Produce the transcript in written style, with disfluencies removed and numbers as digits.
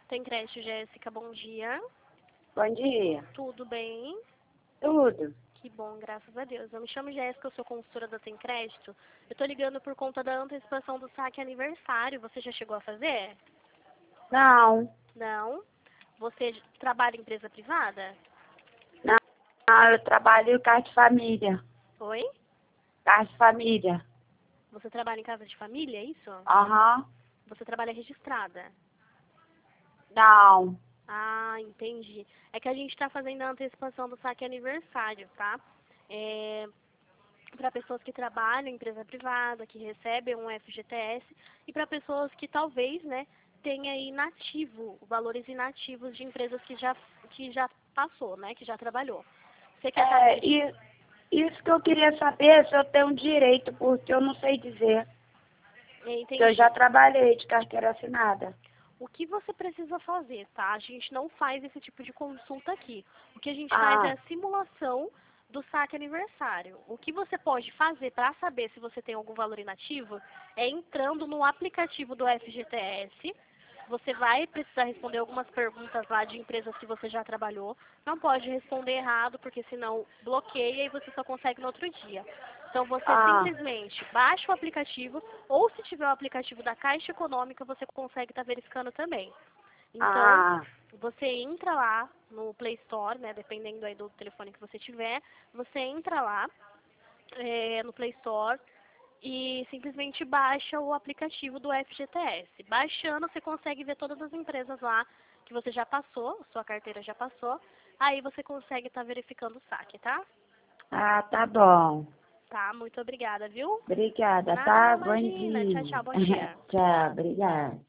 Tem crédito, Jéssica, bom dia. Bom dia. Tudo bem? Tudo. Que bom, graças a Deus. Eu me chamo Jéssica, eu sou consultora da Tem Crédito. Eu tô ligando por conta da antecipação do saque aniversário. Você já chegou a fazer? Não. Não? Você trabalha em empresa privada? Não, não, eu trabalho em casa de família. Oi? Casa de família. Você trabalha em casa de família, é isso? Aham. Você trabalha registrada? Não. Ah, entendi. É que a gente está fazendo a antecipação do saque aniversário, tá? Para pessoas que trabalham em empresa privada, que recebem um FGTS, e para pessoas que talvez, né, tenha inativo, valores inativos de empresas que já passou, né, que já trabalhou. Você quer saber? Isso que eu queria saber se eu tenho direito, porque eu não sei dizer. Porque eu Entendi. já trabalhei de carteira assinada. O que você precisa fazer, tá? A gente não faz esse tipo de consulta aqui. O que a gente faz é a simulação do saque aniversário. O que você pode fazer para saber se você tem algum valor inativo é entrando no aplicativo do FGTS. Você vai precisar responder algumas perguntas lá de empresas que você já trabalhou. Não pode responder errado, porque senão bloqueia e você só consegue no outro dia. Então você simplesmente baixa o aplicativo, ou se tiver o aplicativo da Caixa Econômica, você consegue estar verificando também. Então, você entra lá no Play Store, né, dependendo aí do telefone que você tiver, você entra lá no Play Store e simplesmente baixa o aplicativo do FGTS. Baixando, você consegue ver todas as empresas lá que você já passou, sua carteira já passou, aí você consegue estar verificando o saque, tá? Tá bom. Tá, muito obrigada, viu? Obrigada, Nada, tá? Bom imagina. Tchau, dia. tchau, bom dia. Tchau, obrigada.